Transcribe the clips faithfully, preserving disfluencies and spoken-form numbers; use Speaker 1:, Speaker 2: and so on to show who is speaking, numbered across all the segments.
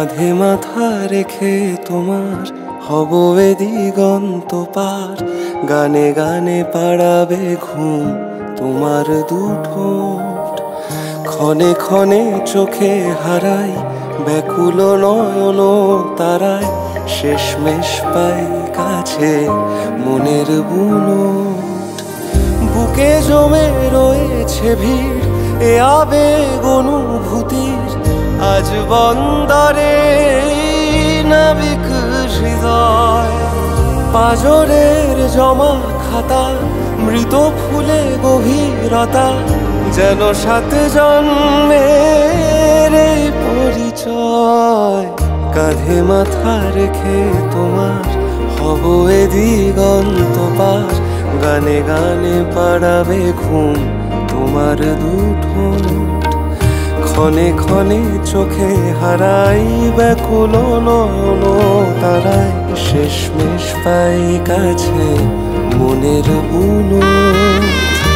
Speaker 1: কাঁধে মাথা রেখে তোমার হব এ দিগন্ত পার, গানে গানে পাড়াবে ঘুম তোমার দুঠোঁট। ক্ষণে ক্ষণে চোখে হারাই ব্যাকুল নয়ন তারায়, শেষমেশ পাই কাছে মনের বুনোট। বুকে জমে রয়েছে ভিড় এ আবেগ অনুভূতির, আজ বন্দরে নাবিক হৃদয়। পাজরের জমা খাতা মৃত ফুলে গভীরতা, যেন সাত জন্মের এই পরিচয়। কাঁধে মাথা রেখে তোমার হব এ দিগন্ত পার, গানে গানে পাড়াবে ঘুম তোমার দুঠোঁট। ক্ষণে ক্ষণে চোখে হারাই ব্যাকুল নয়ন তারায়, শেষমেশ পাই কাছে মনের বুনোট।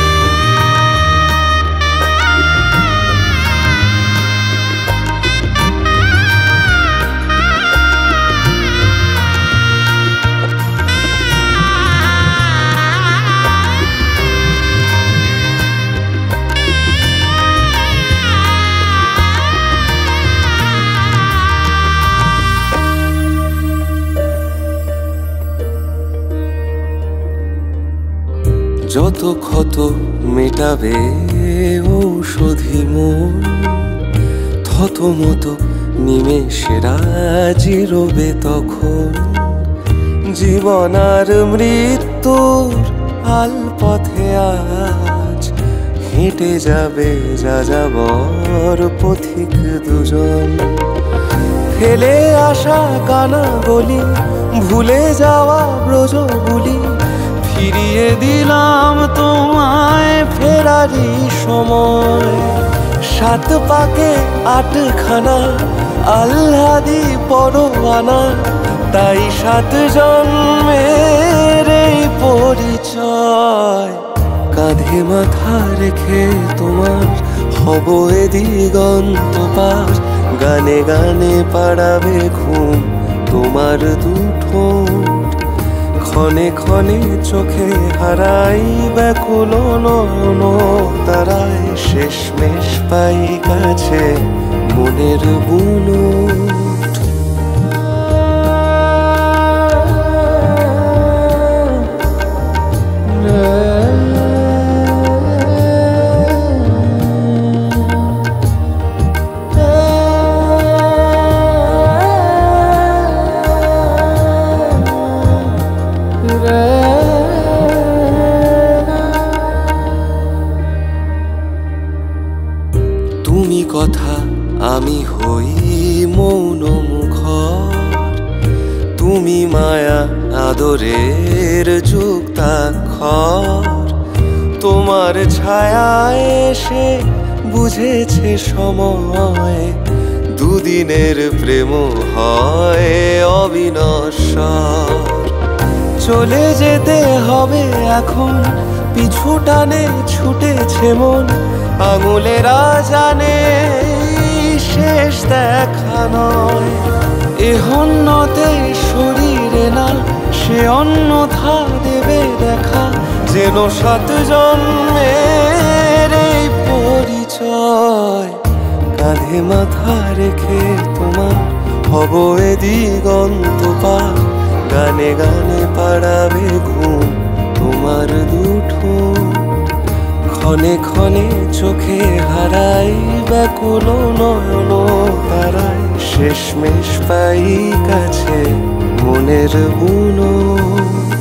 Speaker 1: যত ক্ষত মেটাবে ঔষধি মন, থত মতো নিমেষেরা জিরোবে তখন। জীবন আর মৃত্যুর আল পথে আজ হেঁটে যাবে যাযাবর পথিক দুজন। ফেলে আসা কানা গলি, ভুলে যাওয়া ব্রজগুলি, ফিরিয়ে দিলাম তোমায় ফেরারি সময়। সাত পাকে আটখানা আহ্লাদি পরোয়ানা, তাই সাত জন্মের এই পরিচয়। কাঁধে মাথা রেখে তোমার হব এ দিগন্ত পার, গানে গানে পাড়াবে ঘুম তোমার দুঠোঁট। ক্ষণে ক্ষণে চোখে হারাই ব্যাকুল নয়ন তারায়, শেষমেশ পাই কাছে মনের বুনোট। তুমি কথা আমি হই মৌন মুখর, তুমি মায়া আদরের যুক্তাক্ষর। তোমার ছায়া এসে বুঝেছে সময়, দুদিনের প্রেম হয় অবিনশ্বর। চলে যেতে হবে এখন, পিছু টানে ছুটেছে মন, আঙুলেরা জানে শেষ দেখা নয়। এ হন্যতে শরীরে না সে অন্যথা দেবে দেখা, যেন সাত জন্মের এই পরিচয়। কাঁধে মাথা রেখে তোমার হব এ দিগন্ত পার, গানে গানে পাড়াবে ঘুম তোমার দুঠোঁট। ক্ষণে ক্ষণে চোখে হারাই ব্যাকুল নয়ন তারায়, শেষমেশ পাই কাছে মনের বুনোট।